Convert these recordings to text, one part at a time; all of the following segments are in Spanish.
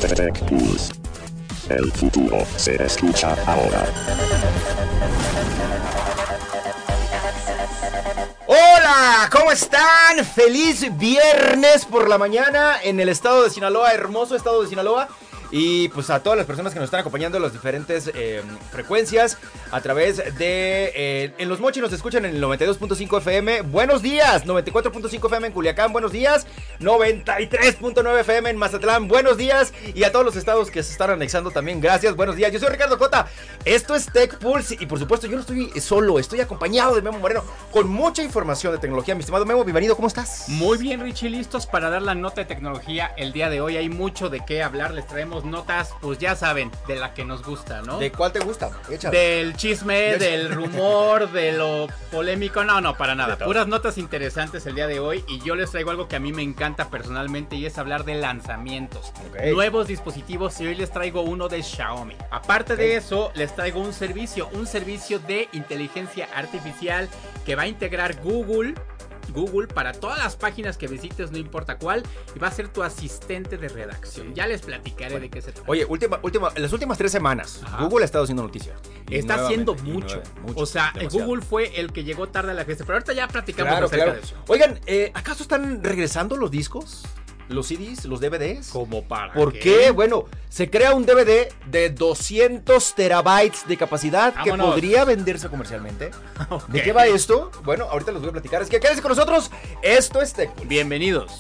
Tech Pulse. El futuro se escucha ahora. Hola, ¿cómo están? Feliz viernes por la mañana en el estado de Sinaloa, hermoso estado de Sinaloa. Y pues a todas las personas que nos están acompañando en las diferentes frecuencias a través de... en Los Mochis nos escuchan en el 92.5 FM. Buenos días, 94.5 FM en Culiacán. Buenos días, 93.9 FM en Mazatlán. Buenos días. Y a todos los estados que se están anexando también, gracias. Buenos días, yo soy Ricardo Cota. Esto es Tech Pulse. Y por supuesto yo no estoy solo, estoy acompañado de Memo Moreno con mucha información de tecnología. Mi estimado Memo, bienvenido, ¿cómo estás? Muy bien, Richie, listos para dar la nota de tecnología el día de hoy. Hay mucho de qué hablar, les traemos notas, pues ya saben, de la que nos gusta, ¿no? ¿De cuál te gusta? Échale. Del chisme, del rumor, de lo polémico, no, para nada. Puras notas interesantes el día de hoy y yo les traigo algo que a mí me encanta personalmente y es hablar de lanzamientos. Nuevos dispositivos y hoy les traigo uno de Xiaomi. Aparte de eso, les traigo un servicio de inteligencia artificial que va a integrar Google para todas las páginas que visites, no importa cuál, y va a ser tu asistente de redacción. Ya les platicaré de qué se trata. Oye, las últimas 3 semanas, ajá, Google ha estado haciendo noticia. Está haciendo mucho. O sea, demasiado. Google fue el que llegó tarde a la fiesta, pero ahorita ya platicamos acerca de eso. Oigan, ¿acaso están regresando los discos? ¿Los CDs? ¿Los DVDs? ¿Cómo para ¿Por qué? Bueno, se crea un DVD de 200 terabytes de capacidad. ¡Vámonos! Que podría venderse comercialmente. Okay. ¿De qué va esto? Bueno, ahorita los voy a platicar. Es que quédense con nosotros. Esto es Tech Pulse. Bienvenidos.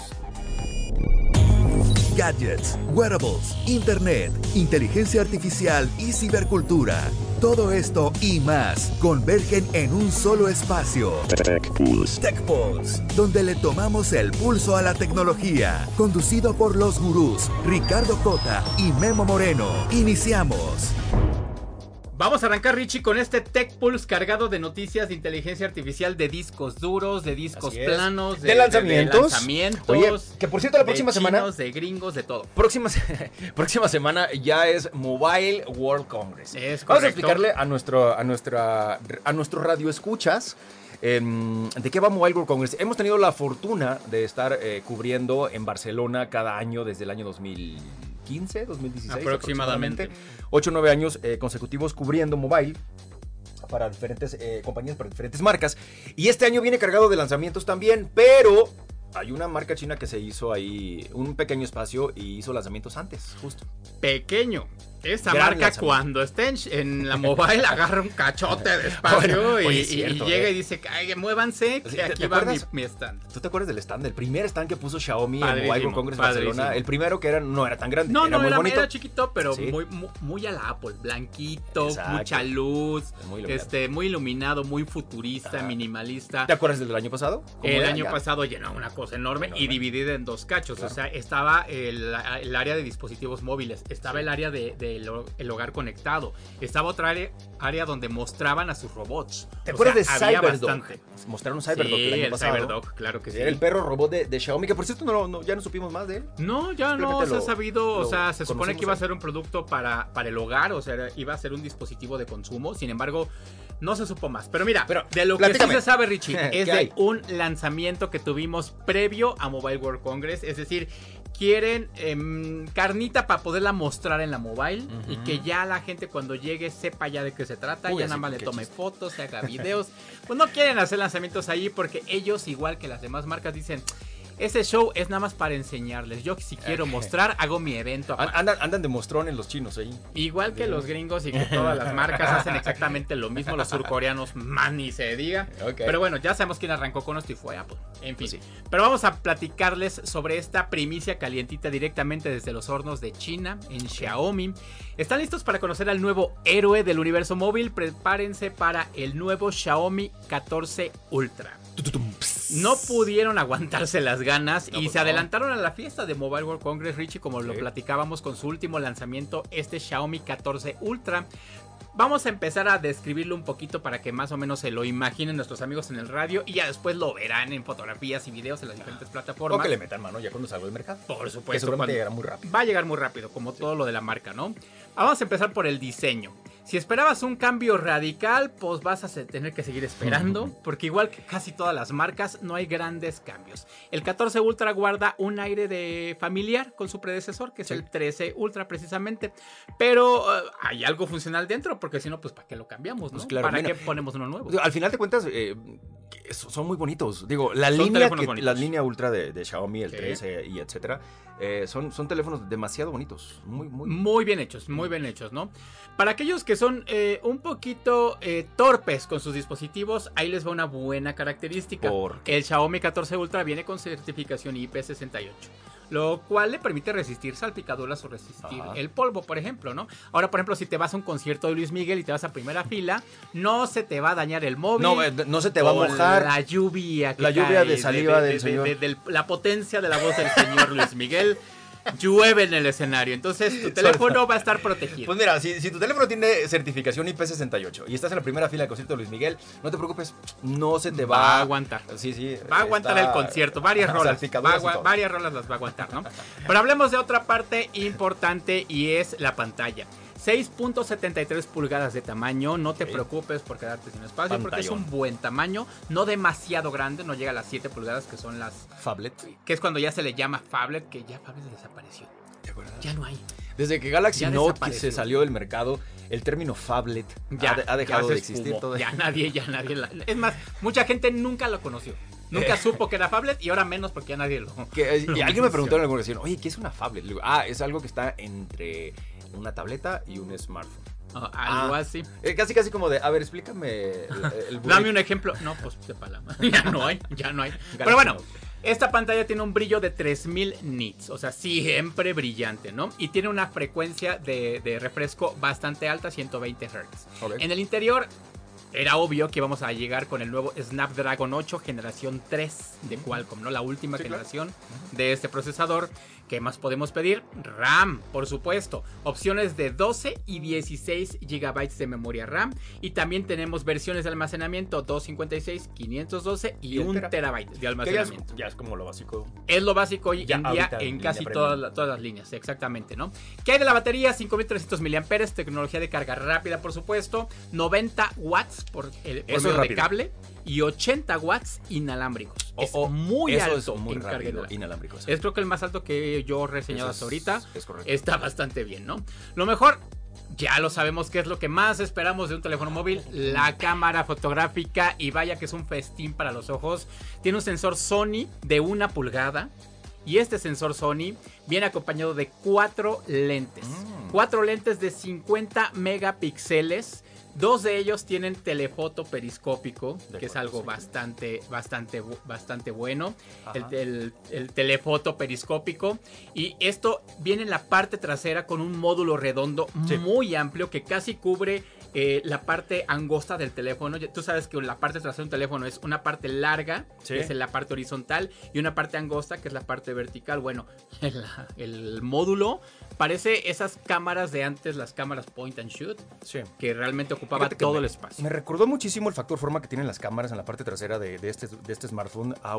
Gadgets, wearables, internet, inteligencia artificial y cibercultura. Todo esto y más convergen en un solo espacio. Tech Pulse. Tech Pulse, donde le tomamos el pulso a la tecnología. Conducido por los gurús Ricardo Cota y Memo Moreno. Iniciamos. Vamos a arrancar, Richie, con este Tech Pulse cargado de noticias de inteligencia artificial, de discos duros, de discos planos, de lanzamientos. Oye, que por cierto la próxima semana de gringos, de todo. Próxima semana ya es Mobile World Congress. Es correcto. Vamos a explicarle a nuestro radio escuchas de qué va Mobile World Congress. Hemos tenido la fortuna de estar cubriendo en Barcelona cada año desde el año 2015, 2016 aproximadamente. 8 o 9 años consecutivos cubriendo mobile para diferentes compañías, para diferentes marcas. Y este año viene cargado de lanzamientos también, pero hay una marca china que se hizo ahí un pequeño espacio y hizo lanzamientos antes, justo. Pequeño. Esa marca cuando esté en la mobile agarra un cachote de espacio y llega y dice, muévanse, que aquí va mi stand. ¿Tú te acuerdas del stand? El primer stand que puso Xiaomi en Mobile World Congress Barcelona. El primero que no era tan grande, era muy bonito. Era chiquito, pero sí, muy a la Apple. Blanquito, exacto, mucha luz, muy iluminado, muy futurista, minimalista. ¿Te acuerdas del año pasado? El año pasado llenó una cosa enorme y dividida en 2 cachos. Claro. O sea, estaba el área de dispositivos móviles, estaba el área de el hogar conectado. Estaba otra área donde mostraban a sus robots. ¿Te acuerdas de Cyberdog? Mostraron un Cyberdog el año pasado. Cyberdog, claro que sí. Era el perro robot de Xiaomi, que por cierto ya no supimos más de él. No, ya no se ha sabido. O sea, se supone que iba a ser un producto para el hogar, o sea, iba a ser un dispositivo de consumo. Sin embargo, no se supo más. Pero mira, de lo que sí se sabe, Richie, es de un lanzamiento que tuvimos previo a Mobile World Congress. Es decir, quieren carnita para poderla mostrar en la mobile, y que ya la gente cuando llegue sepa ya de qué se trata. Ya nada más le tome fotos, se haga videos. Pues no quieren hacer lanzamientos ahí porque ellos, igual que las demás marcas, dicen: ese show es nada más para enseñarles. Yo si quiero mostrar, hago mi evento. Andan de mostrón en los chinos ahí. Igual que los gringos y que todas las marcas hacen exactamente lo mismo. Los surcoreanos, más ni se diga. Okay. Pero bueno, ya sabemos quién arrancó con esto y fue Apple. En fin. Pues sí. Pero vamos a platicarles sobre esta primicia calientita directamente desde los hornos de China, en Xiaomi. ¿Están listos para conocer al nuevo héroe del universo móvil? Prepárense para el nuevo Xiaomi 14 Ultra. No pudieron aguantarse las ganas y se adelantaron a la fiesta de Mobile World Congress, Richie, como lo platicábamos con su último lanzamiento, este Xiaomi 14 Ultra. Vamos a empezar a describirlo un poquito para que más o menos se lo imaginen nuestros amigos en el radio y ya después lo verán en fotografías y videos en las diferentes plataformas. O que le metan mano ya cuando salga al mercado. Por supuesto. Que seguramente llegará muy rápido. Va a llegar muy rápido, como todo lo de la marca, ¿no? Vamos a empezar por el diseño. Si esperabas un cambio radical, pues vas a tener que seguir esperando, porque igual que casi todas las marcas, no hay grandes cambios. El 14 Ultra guarda un aire de familiar con su predecesor, que es el 13 Ultra precisamente, pero hay algo funcional dentro, porque si no, pues ¿para qué lo cambiamos, no? Pues claro, ¿Para qué ponemos uno nuevo? Al final de cuentas, son muy bonitos. Digo, la línea Ultra de Xiaomi, el 13 y etcétera, son teléfonos demasiado bonitos. Muy bien hechos, ¿no? Para aquellos que son un poquito torpes con sus dispositivos, ahí les va una buena característica. El Xiaomi 14 Ultra viene con certificación IP68. Lo cual le permite resistir salpicaduras o resistir el polvo, por ejemplo, ¿no? Ahora, por ejemplo, si te vas a un concierto de Luis Miguel y te vas a primera fila, no se te va a dañar el móvil. No se te va a mojar. La lluvia de saliva del señor. La potencia de la voz del señor Luis Miguel. Llueve en el escenario, entonces tu teléfono va a estar protegido. Pues mira, si tu teléfono tiene certificación IP68 y estás en la primera fila del concierto de Luis Miguel, no te preocupes, no se te va a aguantar. Sí. Va a aguantar el concierto, varias rolas. Varias rolas las va a aguantar, ¿no? Pero hablemos de otra parte importante y es la pantalla. 6.73 pulgadas de tamaño, no te preocupes por quedarte sin espacio, pantallón. Porque es un buen tamaño, no demasiado grande, no llega a las 7 pulgadas que son las Phablet, que es cuando ya se le llama Phablet, que ya Phablet desapareció. ¿De acuerdo? Ya no hay. Desde que Galaxy Note se salió del mercado, el término Phablet ha dejado de existir. Ya nadie es más, mucha gente nunca lo conoció. Nunca supo que era Phablet y ahora menos porque ya nadie lo... Y alguien me preguntó en alguna ocasión, oye, ¿qué es una Phablet? Le digo, es algo que está entre una tableta y un smartphone. Algo así. Casi como de, a ver, explícame el dame un ejemplo. No, pues sepa la ya no hay. Pero bueno, esta pantalla tiene un brillo de 3000 nits, o sea, siempre brillante, ¿no? Y tiene una frecuencia de refresco bastante alta, 120 Hz. Okay. En el interior... Era obvio que íbamos a llegar con el nuevo Snapdragon 8 generación 3 de Qualcomm, ¿no? La última generación de este procesador. ¿Qué más podemos pedir? RAM, por supuesto. Opciones de 12 y 16 GB de memoria RAM. Y también tenemos versiones de almacenamiento 256, 512 y 1 TB de almacenamiento. Ya es como lo básico. Es lo básico hoy en día en casi todas las líneas, exactamente, ¿no? ¿Qué hay de la batería? 5300 mAh, tecnología de carga rápida, por supuesto. 90 watts por medio de cable. Y 80 watts inalámbricos. Es muy alto en carga inalámbrico. Es creo que el más alto que yo he reseñado hasta ahorita. Es correcto. Está bastante bien, ¿no? Lo mejor, ya lo sabemos que es lo que más esperamos de un teléfono móvil, la cámara fotográfica. Y vaya que es un festín para los ojos. Tiene un sensor Sony de 1 pulgada. Y este sensor Sony viene acompañado de 4 lentes. 4 lentes de 50 megapíxeles. 2 de ellos tienen telefoto periscópico, que es algo bastante bueno. El telefoto periscópico. Y esto viene en la parte trasera con un módulo redondo muy amplio que casi cubre la parte angosta del teléfono. Tú sabes que la parte trasera de un teléfono es una parte larga, que es la parte horizontal, y una parte angosta, que es la parte vertical. Bueno, el módulo parece esas cámaras de antes, las cámaras point and shoot, que realmente ocupaba todo el espacio. Me recordó muchísimo el factor forma que tienen las cámaras en la parte trasera de este smartphone a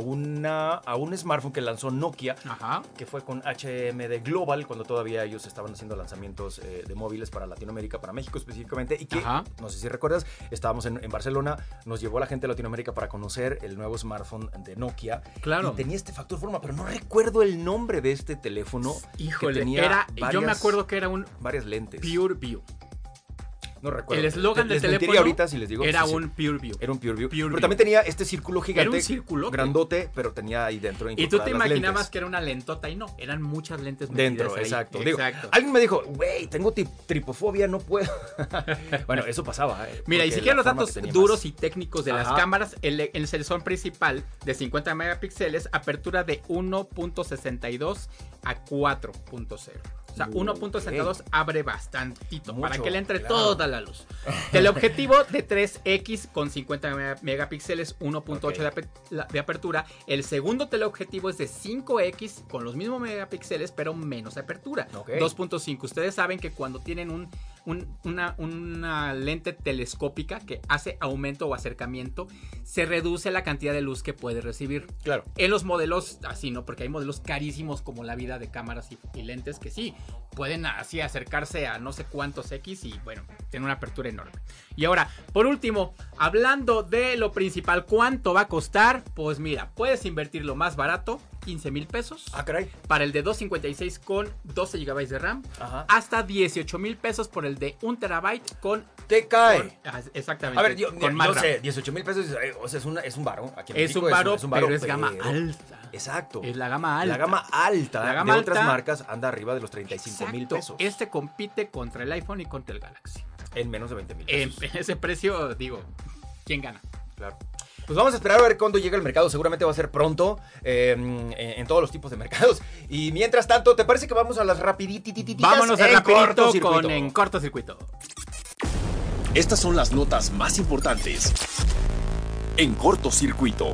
un smartphone que lanzó Nokia, que fue con HMD Global, cuando todavía ellos estaban haciendo lanzamientos de móviles para Latinoamérica, para México específicamente, y que, no sé si recuerdas, estábamos en Barcelona, nos llevó la gente de Latinoamérica para conocer el nuevo smartphone de Nokia. Claro. Y tenía este factor forma, pero no recuerdo el nombre de este teléfono. Híjole, que tenía yo me acuerdo que era varias lentes. Pure View. No recuerdo. El eslogan del teléfono ahorita si les digo, era un Pure View. Era un Pure View. Pero también tenía este círculo gigante. Era un círculo grandote, pero tenía ahí dentro. Y tú te imaginabas que era una lentota y no, eran muchas lentes dentro, ahí. Exacto. Digo, alguien me dijo, güey, tengo tripofobia, no puedo. Bueno, eso pasaba. Mira, y si quieren los datos duros y técnicos de las cámaras, el sensor principal de 50 megapíxeles, apertura de 1.62 a 4.0. O sea, 1.62 abre bastantito para que le entre toda la luz. Teleobjetivo de 3X con 50 megapíxeles, 1.8 de apertura. El segundo teleobjetivo es de 5X con los mismos megapíxeles, pero menos apertura. 2.5. Ustedes saben que cuando tienen un una lente telescópica que hace aumento o acercamiento, se reduce la cantidad de luz que puede recibir. Claro. En los modelos así, ¿no? Porque hay modelos carísimos como la vida de cámaras y lentes que sí pueden así acercarse a no sé cuántos X y bueno, tienen una apertura enorme. Y ahora, por último, hablando de lo principal, ¿cuánto va a costar? Pues mira, puedes invertir lo más barato, 15,000 pesos. Ah, caray. Para el de 256 con 12 GB de RAM. Ajá. Hasta 18,000 pesos por el de 1 TB con... Te cae. Exactamente. A ver, yo RAM. sé, 18,000 pesos, o sea, es un varo. Aquí en Es México un varo, pero es pero- gama alta. Exacto. Es la gama alta. La gama alta. La gama de otras alta. marcas anda arriba de los 35,000 Exacto. pesos. Este compite contra el iPhone y contra el Galaxy. En menos de 20,000 En pesos. ese precio, digo, ¿quién gana? Claro. Pues vamos a esperar a ver cuándo llega el mercado. Seguramente va a ser pronto en todos los tipos de mercados. Y mientras tanto, ¿te parece que vamos a las rapidititas? Vámonos en rapidito cortocircuito? con En Cortocircuito. Estas son las notas más importantes en cortocircuito.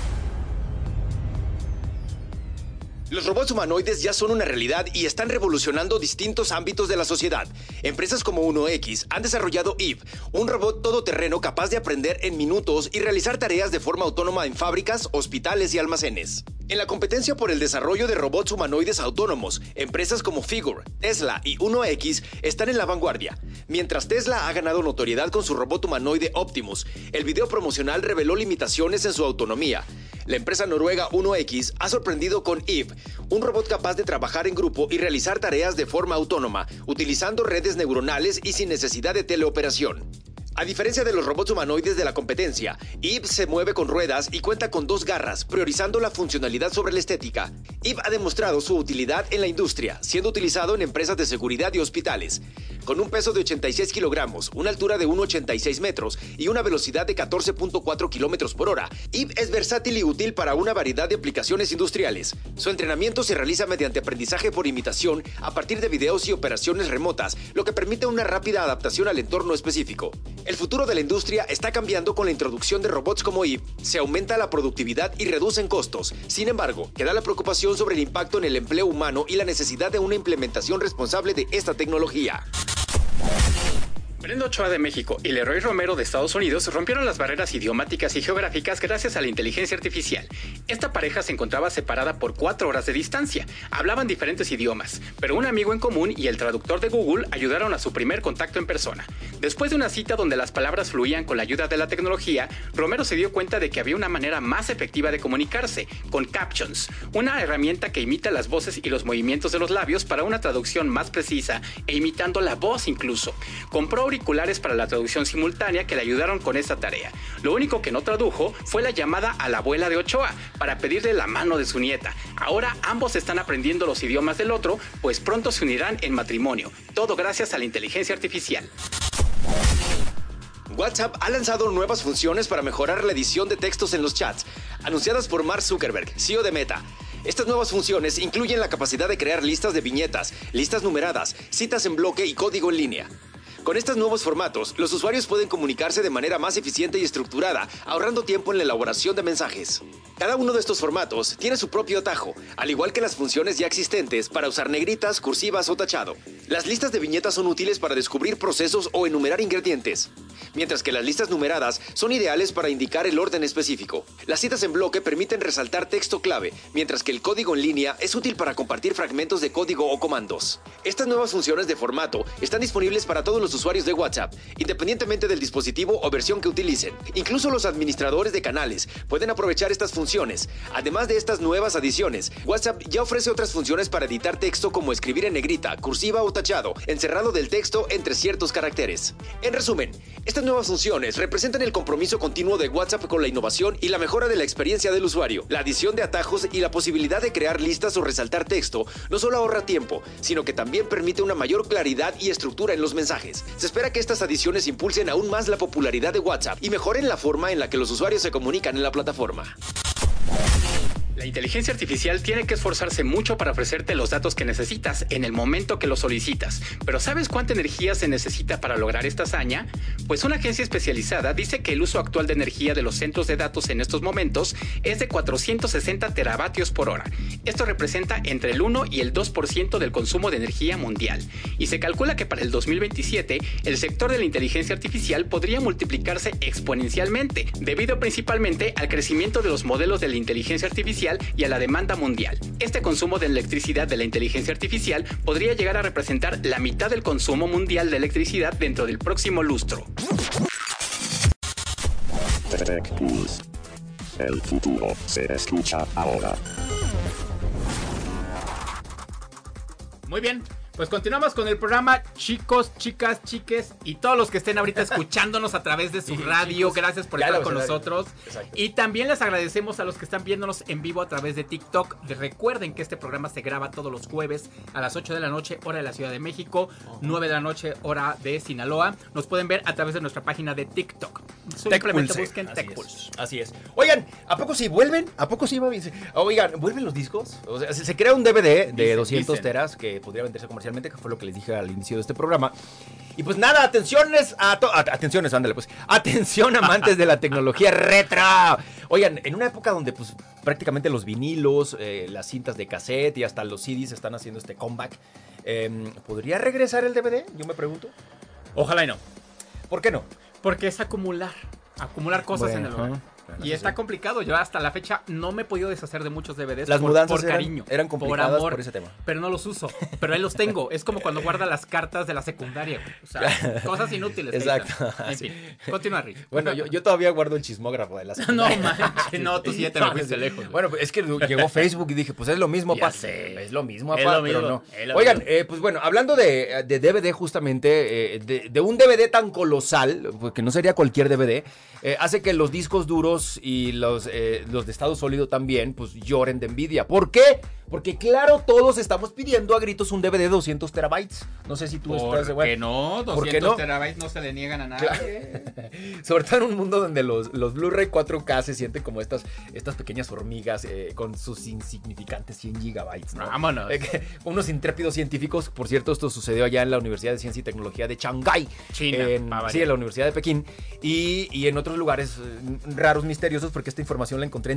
Los robots humanoides ya son una realidad y están revolucionando distintos ámbitos de la sociedad. Empresas como 1X han desarrollado Eve, un robot todoterreno capaz de aprender en minutos y realizar tareas de forma autónoma en fábricas, hospitales y almacenes. En la competencia por el desarrollo de robots humanoides autónomos, empresas como Figure, Tesla y 1X están en la vanguardia. Mientras Tesla ha ganado notoriedad con su robot humanoide Optimus, el video promocional reveló limitaciones en su autonomía. La empresa noruega 1X ha sorprendido con Eve, un robot capaz de trabajar en grupo y realizar tareas de forma autónoma, utilizando redes neuronales y sin necesidad de teleoperación. A diferencia de los robots humanoides de la competencia, Eve se mueve con ruedas y cuenta con 2 garras, priorizando la funcionalidad sobre la estética. Eve ha demostrado su utilidad en la industria, siendo utilizado en empresas de seguridad y hospitales. Con un peso de 86 kilogramos, una altura de 1,86 metros y una velocidad de 14.4 kilómetros por hora, Eve es versátil y útil para una variedad de aplicaciones industriales. Su entrenamiento se realiza mediante aprendizaje por imitación a partir de videos y operaciones remotas, lo que permite una rápida adaptación al entorno específico. El futuro de la industria está cambiando con la introducción de robots como Eve. Se aumenta la productividad y reducen costos. Sin embargo, queda la preocupación sobre el impacto en el empleo humano y la necesidad de una implementación responsable de esta tecnología. Brenda Ochoa de México y Leroy Romero de Estados Unidos rompieron las barreras idiomáticas y geográficas gracias a la inteligencia artificial. Esta pareja se encontraba separada por 4 horas de distancia. Hablaban diferentes idiomas, pero un amigo en común y el traductor de Google ayudaron a su primer contacto en persona. Después de una cita donde las palabras fluían con la ayuda de la tecnología, Romero se dio cuenta de que había una manera más efectiva de comunicarse, con Captions, una herramienta que imita las voces y los movimientos de los labios para una traducción más precisa e imitando la voz incluso. Compró auriculares para la traducción simultánea que le ayudaron con esta tarea. Lo único que no tradujo fue la llamada a la abuela de Ochoa para pedirle la mano de su nieta. Ahora ambos están aprendiendo los idiomas del otro, pues pronto se unirán en matrimonio. Todo gracias a la inteligencia artificial. WhatsApp ha lanzado nuevas funciones para mejorar la edición de textos en los chats, anunciadas por Mark Zuckerberg, CEO de Meta. Estas nuevas funciones incluyen la capacidad de crear listas de viñetas, listas numeradas, citas en bloque y código en línea. Con estos nuevos formatos, los usuarios pueden comunicarse de manera más eficiente y estructurada, ahorrando tiempo en la elaboración de mensajes. Cada uno de estos formatos tiene su propio atajo, al igual que las funciones ya existentes para usar negritas, cursivas o tachado. Las listas de viñetas son útiles para descubrir procesos o enumerar ingredientes, mientras que las listas numeradas son ideales para indicar el orden específico. Las citas en bloque permiten resaltar texto clave, mientras que el código en línea es útil para compartir fragmentos de código o comandos. Estas nuevas funciones de formato están disponibles para todos los usuarios de WhatsApp, independientemente del dispositivo o versión que utilicen. Incluso los administradores de canales pueden aprovechar estas funciones. Además de estas nuevas adiciones, WhatsApp ya ofrece otras funciones para editar texto como escribir en negrita, cursiva o tachado, encerrado del texto entre ciertos caracteres. En resumen, estas nuevas funciones representan el compromiso continuo de WhatsApp con la innovación y la mejora de la experiencia del usuario. La adición de atajos y la posibilidad de crear listas o resaltar texto no solo ahorra tiempo, sino que también permite una mayor claridad y estructura en los mensajes. Se espera que estas adiciones impulsen aún más la popularidad de WhatsApp y mejoren la forma en la que los usuarios se comunican en la plataforma. La inteligencia artificial tiene que esforzarse mucho para ofrecerte los datos que necesitas en el momento que los solicitas. Pero ¿sabes cuánta energía se necesita para lograr esta hazaña? Pues una agencia especializada dice que el uso actual de energía de los centros de datos en estos momentos es de 460 teravatios por hora. Esto representa entre el 1 y el 2% del consumo de energía mundial. Y se calcula que para el 2027 el sector de la inteligencia artificial podría multiplicarse exponencialmente, debido principalmente al crecimiento de los modelos de la inteligencia artificial y a la demanda mundial. Este consumo de electricidad de la inteligencia artificial podría llegar a representar la mitad del consumo mundial de electricidad dentro del próximo lustro. Tech Tools. El futuro se escucha ahora. Muy bien. Pues continuamos con el programa, chicos, chicas, chiques y todos los que estén ahorita escuchándonos a través de su radio. Chicos, gracias por estar con nosotros. Exacto. Y también les agradecemos a los que están viéndonos en vivo a través de TikTok. Recuerden que este programa se graba todos los jueves a las 8 de la noche, hora de la Ciudad de México, 9 de la noche, hora de Sinaloa. Nos pueden ver a través de nuestra página de TikTok. Simplemente busquen TechPulse. Así es. Oigan, ¿a poco sí vuelven? ¿A poco sí, mami? Oigan, ¿vuelven los discos? O sea, se crea un DVD de 200 teras que podría venderse comercialmente, que fue lo que les dije al inicio de este programa. Y pues nada, atenciones ándale pues. Atención, amantes de la tecnología retro. Oigan, en una época donde pues prácticamente los vinilos, las cintas de cassette y hasta los CDs están haciendo este comeback, ¿podría regresar el DVD? Yo me pregunto. Ojalá y no. ¿Por qué no? Porque es acumular cosas en el hogar. Y está complicado. Yo hasta la fecha no me he podido deshacer de muchos DVDs. Las mudanzas por cariño, eran complicadas por amor, por ese tema. Pero no los uso. Pero ahí los tengo. Es como cuando guarda las cartas de la secundaria. O sea, cosas inútiles. Exacto. En fin, continúa, Rick. Bueno, yo todavía guardo el chismógrafo de la secundaria. No manches, no, tú sí ya te me fuiste lejos. Bueno, es que llegó Facebook y dije, pues es lo mismo, ya sé. Es lo mismo, pero no. Oigan, pues bueno, hablando de DVD justamente, de un DVD tan colosal, porque no sería cualquier DVD, hace que los discos duros y los de estado sólido también, pues lloren de envidia. ¿Por qué? Porque claro, todos estamos pidiendo a gritos un DVD de 200 terabytes. No sé si tú estás de ¿Por qué no? 200 terabytes no se le niegan a nadie. Claro. Sobre todo en un mundo donde los Blu-ray 4K se sienten como estas pequeñas hormigas con sus insignificantes 100 gigabytes, ¿no? Vámonos. Unos intrépidos científicos, por cierto, esto sucedió allá en la Universidad de Ciencia y Tecnología de Shanghái, China. Sí, en la Universidad de Pekín. Y en otros lugares raros, misteriosos, porque esta información la encontré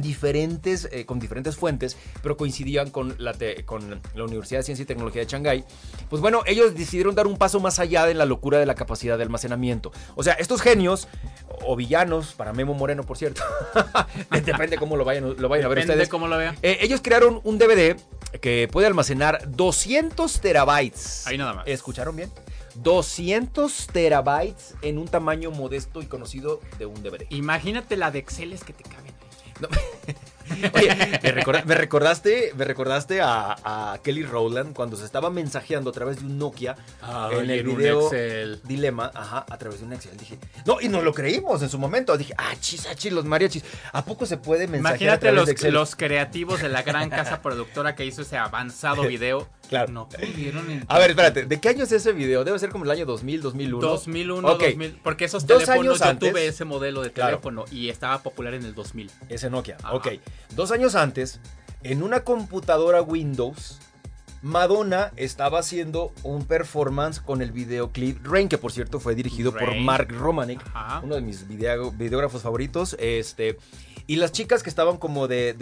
en con diferentes fuentes, pero coincidían con la Universidad de Ciencia y Tecnología de Shanghái. Pues bueno, ellos decidieron dar un paso más allá de la locura de la capacidad de almacenamiento. O sea, estos genios, o villanos, para Memo Moreno, por cierto, depende cómo lo vayan a ver ustedes. Depende cómo lo vean. Ellos crearon un DVD que puede almacenar 200 terabytes. Ahí nada más. ¿Escucharon bien? 200 terabytes en un tamaño modesto y conocido de un DVD. Imagínate la de Exceles que te caben. No. Oye, me recordaste a Kelly Rowland cuando se estaba mensajeando a través de un Nokia en el video Dilema, a través de un Excel. Dije, no, y nos lo creímos en su momento. Dije, chis, los mariachis. ¿A poco se puede mensajear Imagínate a través de Excel? Los creativos de la gran casa productora que hizo ese avanzado video. Claro. No pudieron. A ver, espérate, ¿de qué año es ese video? Debe ser como el año 2000, 2001. 2001, okay. 2000. Porque esos 2 teléfonos, años yo antes, tuve ese modelo de teléfono y estaba popular en el 2000. Ese Nokia, Ajá. ok. 2 años antes, en una computadora Windows, Madonna estaba haciendo un performance con el videoclip Rain, que por cierto fue dirigido por Mark Romanek, uno de mis videógrafos favoritos. Y las chicas que estaban como de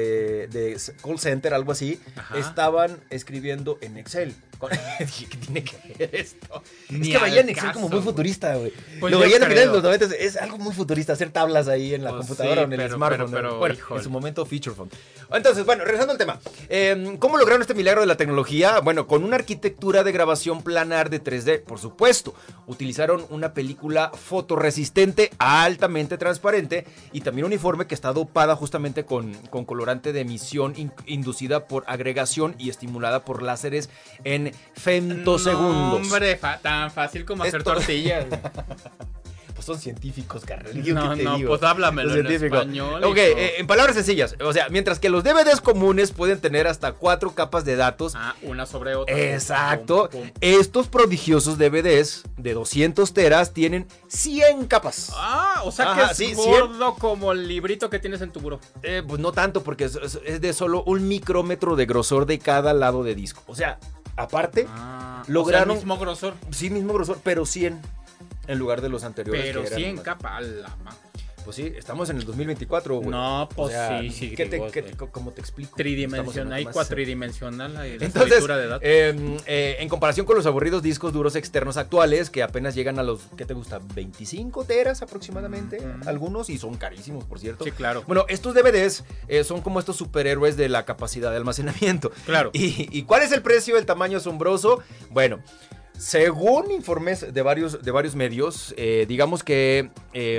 call center, algo así, estaban escribiendo en Excel. Dije, ¿qué tiene que ver esto? Es que veían Excel como muy futurista, güey. Pues lo veían a finales de los 90, es algo muy futurista, hacer tablas ahí en la computadora o en el smartphone. Bueno, en su momento feature phone. Entonces, bueno, regresando al tema. ¿Cómo lograron este milagro de la tecnología? Bueno, con una arquitectura de grabación planar de 3D, por supuesto. Utilizaron una película fotorresistente altamente transparente y también uniforme que está dopada justamente con colorante de emisión inducida por agregación y estimulada por láseres en femtosegundos. No, hombre, tan fácil como hacer tortillas. Pues son científicos, carnal. Pues háblamelo en español. Ok, en palabras sencillas. O sea, mientras que los DVDs comunes pueden tener hasta 4 capas de datos. Una sobre otra. Exacto. Estos prodigiosos DVDs de 200 teras tienen 100 capas. O sea que es gordo como el librito que tienes en tu buró. Pues no tanto, porque es de solo un micrómetro de grosor de cada lado de disco. O sea, aparte, lograron... O sea, el mismo grosor. Sí, mismo grosor, pero 100 en lugar de los anteriores. Pero 100 capas, Pues sí, estamos en el 2024, güey. No, pues sí. ¿Cómo te explico? Tridimensional, hay cuatridimensional la escritura de datos. En comparación con los aburridos discos duros externos actuales, que apenas llegan a los, ¿qué te gusta? 25 teras aproximadamente, algunos, y son carísimos, por cierto. Sí, claro. Bueno, estos DVDs son como estos superhéroes de la capacidad de almacenamiento. Claro. ¿Y cuál es el precio del tamaño asombroso? Bueno, según informes de varios medios, digamos que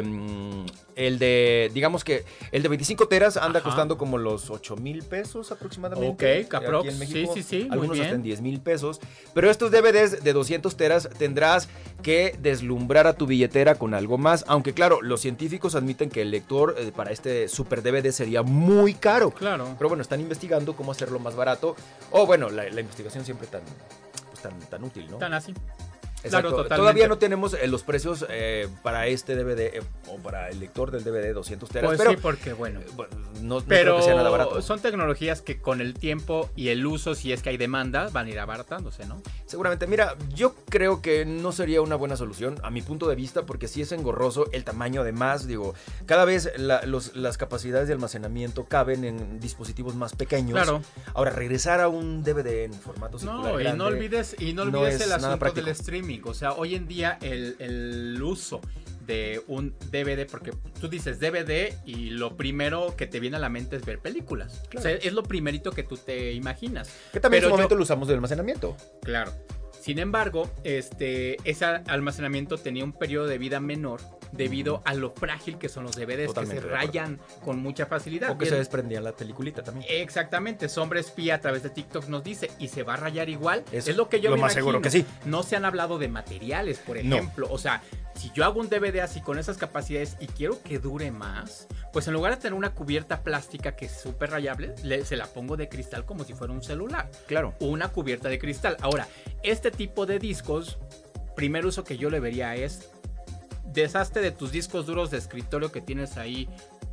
el de 25 teras anda costando como los 8,000 pesos aproximadamente. Ok, caprox. Aquí en México, Sí, algunos muy bien. hasta en 10,000 pesos. Pero estos DVDs de 200 teras tendrás que deslumbrar a tu billetera con algo más. Aunque claro, los científicos admiten que el lector para este super DVD sería muy caro. Claro. Pero bueno, están investigando cómo hacerlo más barato. O bueno, la investigación siempre tan útil, ¿no? Tan así. Exacto. Claro, todavía no tenemos los precios para este DVD o para el lector del DVD 200 teras. Pues pero, sí, porque bueno. No pero creo que sea nada barato. Son tecnologías que con el tiempo y el uso, si es que hay demanda, van a ir abaratándose, ¿no? Seguramente. Mira, yo creo que no sería una buena solución a mi punto de vista, porque si es engorroso el tamaño, además, digo, cada vez las capacidades de almacenamiento caben en dispositivos más pequeños. Claro. Ahora, regresar a un DVD en formato circular grande, no olvides el asunto del streaming. O sea, hoy en día el uso de un DVD, porque tú dices DVD y lo primero que te viene a la mente es ver películas. Claro. O sea, es lo primerito que tú te imaginas. Que también en su momento lo usamos de almacenamiento. Claro. Sin embargo, ese almacenamiento tenía un periodo de vida menor debido a lo frágil que son los DVDs. Totalmente, que se rayan con mucha facilidad. O que se desprendía la peliculita también. Exactamente. Sombra Espía a través de TikTok nos dice, ¿y se va a rayar igual? Es lo que yo me imagino. Más seguro que sí. No se han hablado de materiales, por ejemplo. No. O sea, si yo hago un DVD así con esas capacidades y quiero que dure más, pues en lugar de tener una cubierta plástica que es súper rayable, se la pongo de cristal como si fuera un celular. Claro. Una cubierta de cristal. Ahora, este tipo de discos, primer uso que yo le vería es deshazte de tus discos duros de escritorio que tienes ahí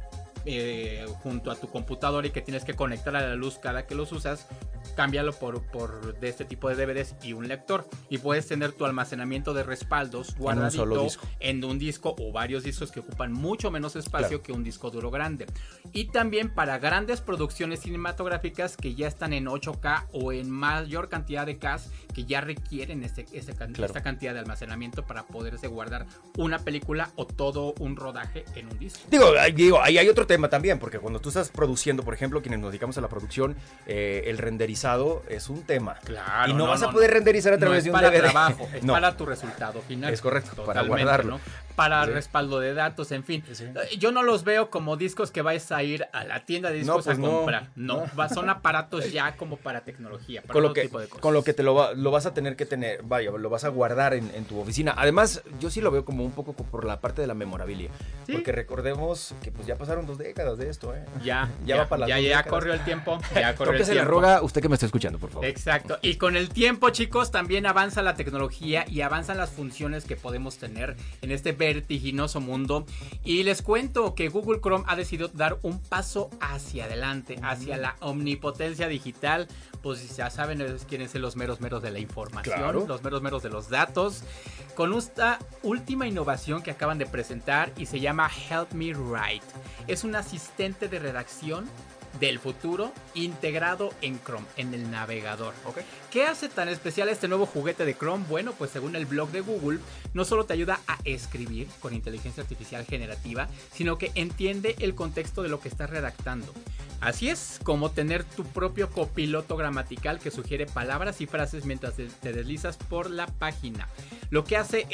junto a tu computadora y que tienes que conectar a la luz cada que los usas. Cámbialo por de este tipo de DVDs y un lector, y puedes tener tu almacenamiento de respaldos guardadito en un disco o varios discos que ocupan mucho menos espacio que un disco duro grande. Y también para grandes producciones cinematográficas que ya están en 8K o en mayor cantidad de K que ya requieren esta cantidad de almacenamiento para poderse guardar una película o todo un rodaje en un disco. Digo, ahí hay otro tema también, porque cuando tú estás produciendo, por ejemplo, quienes nos dedicamos a la producción, el renderizado es un tema. Claro. Y no vas a poder renderizar a través de un DVD. Trabajo, es para tu resultado final. Es correcto, para guardarlo. ¿No? Para respaldo de datos, en fin. Sí. Yo no los veo como discos que vais a ir a la tienda de discos a comprar. No, son aparatos ya como para tecnología, para todo tipo de cosas. Con lo que te lo vas a tener que tener, lo vas a guardar en tu oficina. Además, yo sí lo veo como un poco por la parte de la memorabilia. ¿Sí? Porque recordemos que pues ya pasaron 2 décadas de esto, Ya va para las 2 décadas. Corrió el tiempo. Se la roga usted que me está escuchando, por favor. Exacto. Y con el tiempo, chicos, también avanza la tecnología y avanzan las funciones que podemos tener en este vertiginoso mundo. Y les cuento que Google Chrome ha decidido dar un paso hacia adelante, hacia la omnipotencia digital. Pues ya saben quiénes son los meros de la información, los meros de los datos. Con esta última innovación que acaban de presentar y se llama Help Me Write. Es un asistente de redacción del futuro integrado en Chrome, en el navegador. Okay. ¿Qué hace tan especial este nuevo juguete de Chrome? Bueno, pues según el blog de Google, no solo te ayuda a escribir con inteligencia artificial generativa, sino que entiende el contexto de lo que estás redactando. Así es como tener tu propio copiloto gramatical que sugiere palabras y frases mientras te deslizas por la página. Lo que hace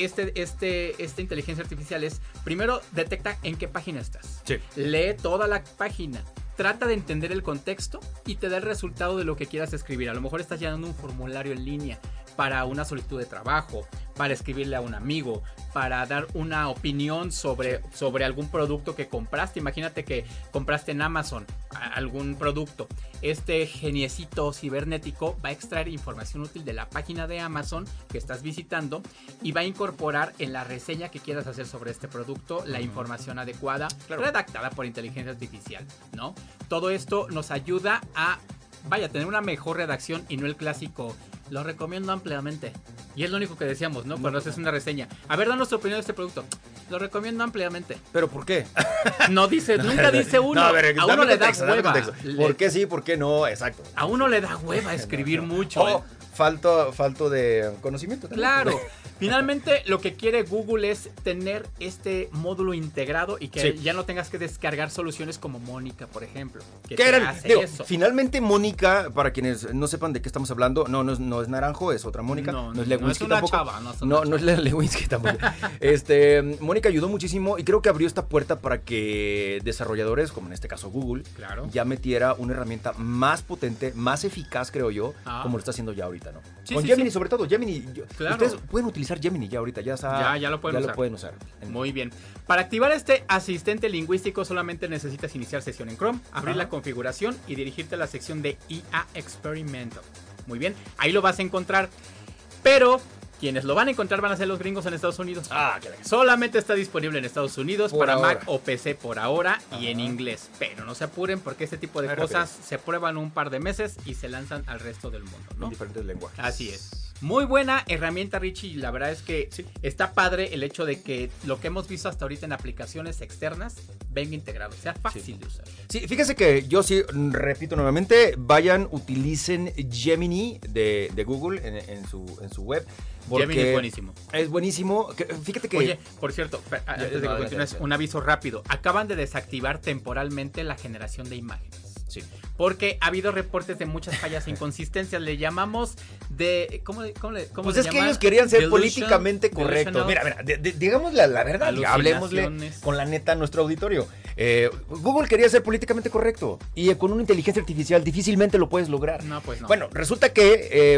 esta inteligencia artificial es, primero, detecta en qué página estás. Sí. Lee toda la página. Trata de entender el contexto y te da el resultado de lo que quieras escribir. A lo mejor estás llenando un formulario en línea para una solicitud de trabajo, para escribirle a un amigo, para dar una opinión sobre algún producto que compraste. Imagínate que compraste en Amazon algún producto. Este geniecito cibernético va a extraer información útil de la página de Amazon que estás visitando y va a incorporar en la reseña que quieras hacer sobre este producto la información adecuada, redactada por inteligencia artificial, ¿no? Todo esto nos ayuda a tener una mejor redacción y no el clásico lo recomiendo ampliamente. Y es lo único que decíamos, ¿no? Cuando haces una reseña. A ver, danos tu opinión de este producto. Lo recomiendo ampliamente. ¿Pero por qué? No dice, nunca dice uno. No, a ver, a uno le da hueva. ¿Por qué sí, por qué no? Exacto. A uno le da hueva escribir mucho. Falto de conocimiento también. Claro. Finalmente, lo que quiere Google es tener este módulo integrado y que ya no tengas que descargar soluciones como Mónica, por ejemplo. ¿Qué eran? Eso. Finalmente, Mónica, para quienes no sepan de qué estamos hablando, no es Naranjo, es otra Mónica. No es Lewinsky tampoco. No es Lewinsky tampoco. Mónica ayudó muchísimo y creo que abrió esta puerta para que desarrolladores, como en este caso Google, ya metiera una herramienta más potente, más eficaz, creo yo, como lo está haciendo ya ahorita, ¿no? Con Gemini, sobre todo. Gemini. Ustedes pueden utilizar Gemini ya ahorita, ya lo pueden usar. Muy bien. Para activar este asistente lingüístico solamente necesitas iniciar sesión en Chrome, abrir la configuración y dirigirte a la sección de IA Experimental. Muy bien, ahí lo vas a encontrar. Pero quienes lo van a encontrar van a ser los gringos en Estados Unidos. Solamente está disponible en Estados Unidos para Mac o PC por ahora y en inglés. Pero no se apuren porque este tipo de cosas se prueban un par de meses y se lanzan al resto del mundo, ¿no? En diferentes lenguajes. Así es. Muy buena herramienta, Richie. La verdad es que está padre el hecho de que lo que hemos visto hasta ahorita en aplicaciones externas venga integrado, sea fácil de usar. Sí, fíjese que yo repito nuevamente, utilicen Gemini de Google en su web. Gemini es buenísimo. Es buenísimo. Fíjate que... Oye, por cierto, antes de que continúes, un aviso rápido. Acaban de desactivar temporalmente la generación de imágenes. Sí. Porque ha habido reportes de muchas fallas e inconsistencias. Le llamamos de... ¿Cómo pues es que ellos querían ser políticamente correctos. Mira, digamos la verdad. Hablemosle con la neta a nuestro auditorio. Google quería ser políticamente correcto. Y con una inteligencia artificial difícilmente lo puedes lograr. No, pues no. Bueno, resulta que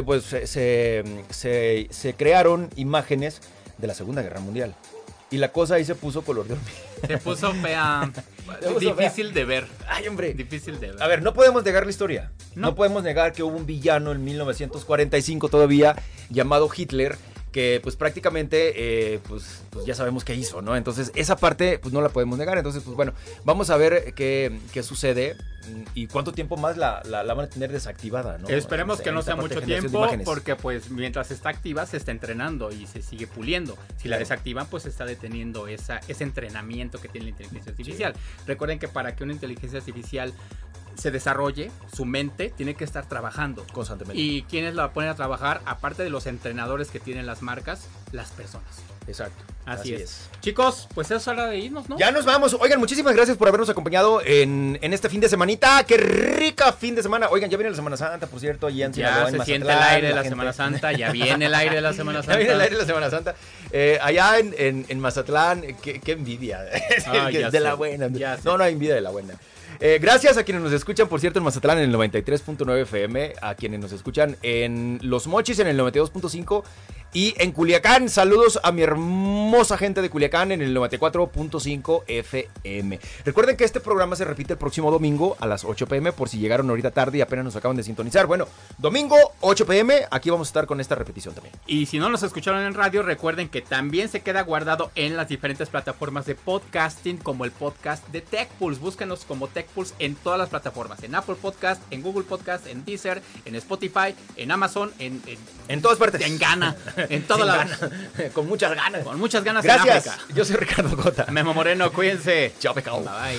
se crearon imágenes de la Segunda Guerra Mundial. Y la cosa ahí se puso color de hormiga. Se puso fea. Difícil de ver. Ay, hombre. Difícil de ver. A ver, no podemos negar la historia. No podemos negar que hubo un villano en 1945 todavía llamado Hitler, que pues prácticamente pues ya sabemos qué hizo, ¿no? Entonces esa parte pues no la podemos negar. Entonces pues bueno, vamos a ver qué sucede y cuánto tiempo más la van a tener desactivada, ¿no? Esperemos que no sea mucho tiempo, porque pues mientras está activa se está entrenando y se sigue puliendo. Si la desactivan, pues se está deteniendo ese entrenamiento que tiene la inteligencia artificial. Recuerden que para que una inteligencia artificial se desarrolle, su mente tiene que estar trabajando constantemente. ¿Y quiénes la ponen a trabajar? Aparte de los entrenadores que tienen las marcas, las personas. Exacto. Así es. Chicos, pues es hora de irnos, ¿no? Ya nos vamos. Oigan, muchísimas gracias por habernos acompañado en este fin de semanita. ¡Qué rica fin de semana! Oigan, ya viene la Semana Santa, por cierto. Ya se siente el aire de la Semana Santa. Ya viene el aire de la Semana Santa. Ya viene el aire de la Semana Santa. Allá en Mazatlán, qué envidia. De la buena. No hay envidia de la buena. Gracias a quienes nos escuchan, por cierto, en Mazatlán en el 93.9 FM, a quienes nos escuchan en Los Mochis en el 92.5 y en Culiacán. Saludos a mi hermosa gente de Culiacán en el 94.5 FM. Recuerden que este programa se repite el próximo domingo a las 8 p.m. por si llegaron ahorita tarde y apenas nos acaban de sintonizar. Bueno, domingo 8 p.m. aquí vamos a estar con esta repetición también. Y si no nos escucharon en radio, recuerden que también se queda guardado en las diferentes plataformas de podcasting, como el podcast de TechPulse. Búsquenos como TechPulse en todas las plataformas, en Apple Podcast, en Google Podcast, en Deezer, en Spotify, en Amazon, en todas partes. En Ghana, en todas las... Con muchas ganas. Con muchas ganas. Gracias. En África. Yo soy Ricardo Cota. Memo Moreno, cuídense. Chao, pecado. Bye.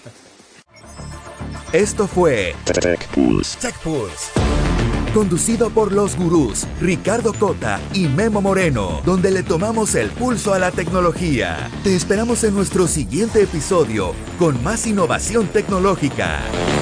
Esto fue TechPulse. Conducido por los gurús Ricardo Cota y Memo Moreno, donde le tomamos el pulso a la tecnología. Te esperamos en nuestro siguiente episodio con más innovación tecnológica.